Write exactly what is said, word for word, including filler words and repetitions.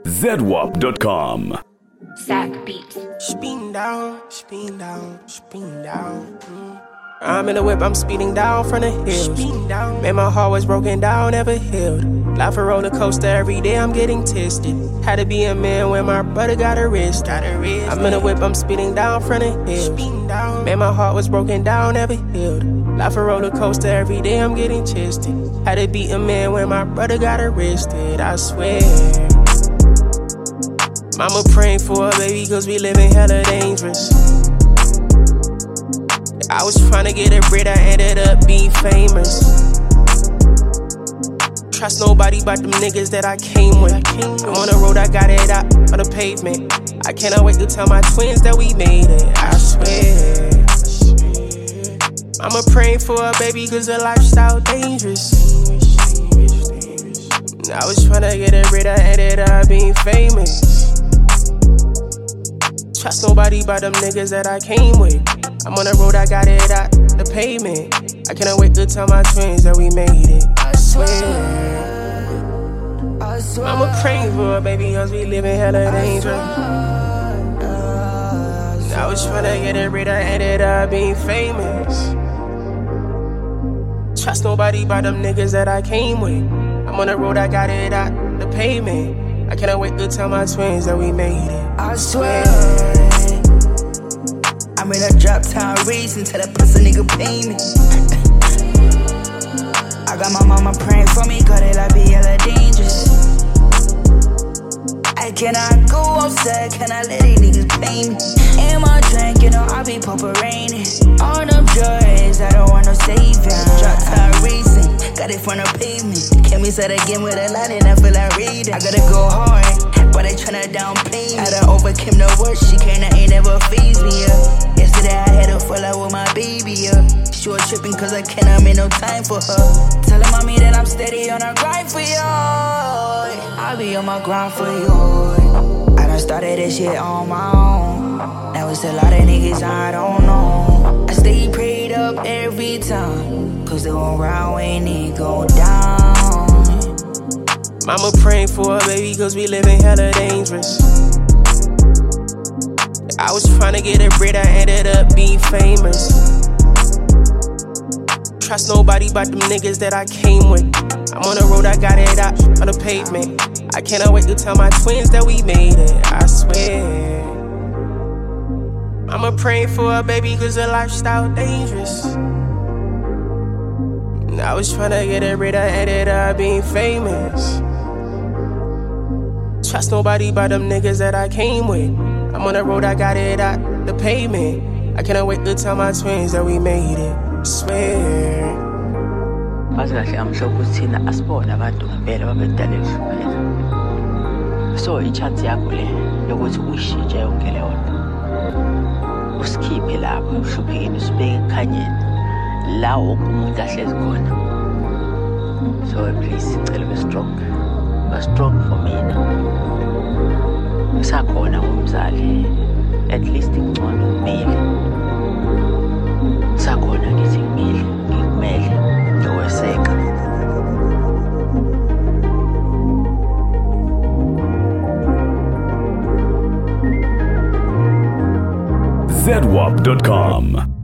Z W A P dot com. Sack Beats. Spin down, spin down, spin down. Mm. I'm in the whip, I'm speeding down from the hills. Down. Man, my heart was broken down, never healed. Life a roller coaster, every day I'm getting tested. Had to be a man when my brother got arrested. Got arrested. I'm in the whip, I'm speeding down from the hills. Down. Man, my heart was broken down, never healed. Life a roller coaster, every day I'm getting tested. Had to be a man when my brother got arrested, I swear. Mama praying for a baby cause we living hella dangerous. I was tryna get a bread, I ended up being famous. Trust nobody but them niggas that I came with. I'm on the road, I got it out on the pavement. I cannot wait to tell my twins that we made it, I swear. Mama praying for a baby cause the lifestyle dangerous. I was tryna get a bread, I ended up being famous. Trust nobody but them niggas that I came with. I'm on the road, I got it out the pavement. I cannot wait to tell my twins that we made it, I swear. I swear. I'ma pray for a baby cause we living hella dangerous. I was tryna get it right, I ended up being famous. Trust nobody but them niggas that I came with. I'm on the road, I got it out the pavement. I cannot wait to tell my twins that we made it, I swear. I'm in a drop town reason till the pussy nigga pay me. I got my mama praying for me cause it like be hella dangerous. I cannot go outside, can I let these niggas pay me? In my drink, you know I be poppin' raining. All them joys, I don't want no savior. Drop town reason, got it from the pavement. Can we say that again with a line and I feel like reading. I gotta go hard, but they tryna downplay me. I done overcame the worst, she can't, ain't never phase me, yeah. Yesterday I had her fall out with my baby, yeah. She was tripping cause I cannot make no time for her. Tell her mommy that I'm steady on her grind for you. I be on my grind for you. I done started this shit on my own. Now it's a lot of niggas I don't know. I stay prayed up every time, cause they won't ride when it go down. Mama praying for a baby cause we living hella dangerous. I was tryna get a bread, I ended up being famous. Trust nobody but them niggas that I came with. I'm on the road, I got it out on the pavement. I cannot wait to tell my twins that we made it, I swear. Mama praying for a baby cause the lifestyle dangerous. I was tryna get a bread, I ended up being famous. Trust nobody but them niggas that I came with. I'm on the road, I got it out the pavement. I cannot wait to tell my twins that we made it, I swear. Kahle kahle amhlophe uthina asibone abantu ngempela babedala ehlukene. So i-chance yakho le yokuthi uyishintshe yonke le nto. Usikhiphe lapho emhluphekeni usibeke ekhanyeni la wonke umuntu ahlezi khona. So please sicela be strong. Be strong for mina. Usakhona ngumzali, at least ngcono kumile. Usakhona ngithi ngimile, ngikumele, ngiweseka. Z W A P dot com.